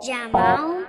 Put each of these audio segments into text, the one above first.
Jamal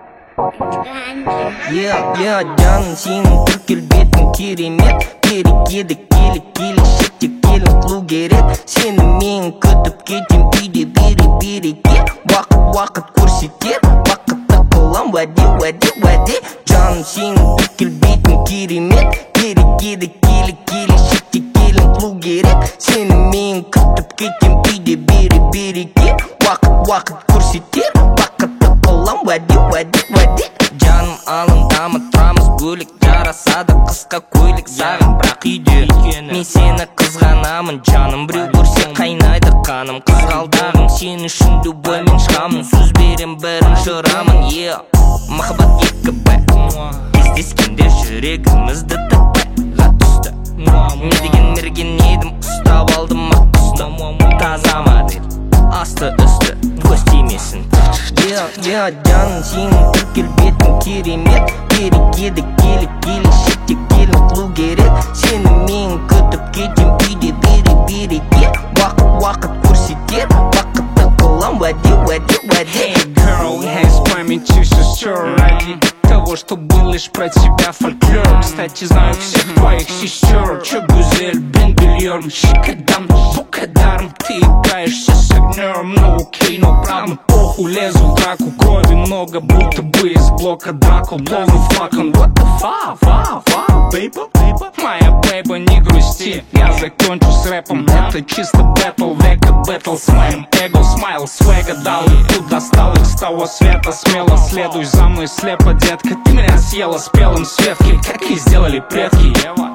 Canım senin Türk elbetin keremet Керек еді келі шетте келін қылу керек Сені мен күтіп кетем үйде береке Уақыт көрсетер бақытты қылам уәде Жаным сенің Түрк элбетің керемет Керек еді келі шетте келін қылу керек Сені мен күтіп кетем үйде береке Уақыт көрсетер бақытты қылам уәде Жаным алындамы тұрамыз бөлік жарасады қысқа көйлек саған бірақ үйде мен сені қызғанамын жаным біреу көрсе қайнайды қаным қызғалдағым сен үшін любоймен шығамын сөз берем бірінші ұрамын махаббат екі бай кездескенде жүрегімізді таппайға түсті не деген мерген едім ұстап алдым ақ құсты таза модель асты үсті көз тимесін жаным сенің Түрк элбетің керемет Керек еді келі шетте келін қылу керек Сені мен күтіп кетем үйде береке Уақыт көрсетер бақытты қылам уәде Hey girl, я с памятью сестер ради того, что был лишь про тебя фольклор. Кстати, знаю всех твоих сестер. Чё гузель, бен бельерм, щекодам, букадарм. Ты играешься с огнем, ну окей, но правда похуй. Лезу в драку, крови много, будто бы из блока Дракул. Полный флакон, what the fuck, wow, baby. Моя бейба, не грусти, я закончу с рэпом. Это чисто бэтл, века бэтл с моим эго. Смайл, свега дал, и тут достал их с того света. Смело следуй за мной слепо, детка. Ты меня съела с белым светки, как и сделали предки.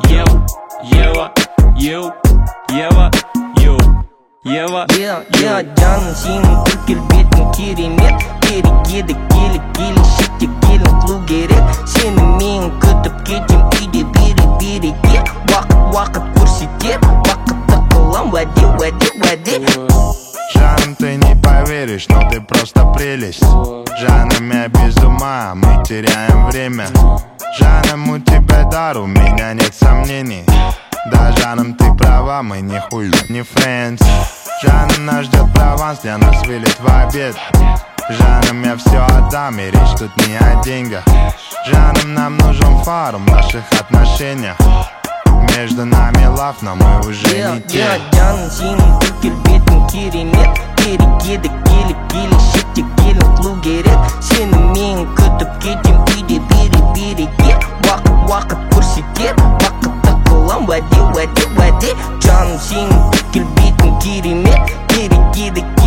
Ева. Жаным сенің Түрк элбетің керемет Керек еді келі шетте келін қылу керек Сені мен күтіп кетем үйде береке Уақыт көрсетер бақытты қылам уәде Жаным, ты не поверишь, но ты просто прелесть. Жаным, я без ума, мы теряем время. Жаным, у тебя дар, у меня нет сомнений. Да, Жаным, ты права, мы не хуй, не френдс. Жаным, нас ждет Прованс, для нас вылет в обед. Жаным, я все отдам, и речь тут не о деньгах. Жаным, нам нужен фарм в наших отношениях. Между нами лав, но мы уже не те. Жаным сенің Түрк элбетің керемет Керек еді келі шетте келін қылу керек Сені мен күтіп кетем үйде береке Уақыт көрсетер бақытты қылам уәде Жаным сенің Түрк элбетің керемет Керек еді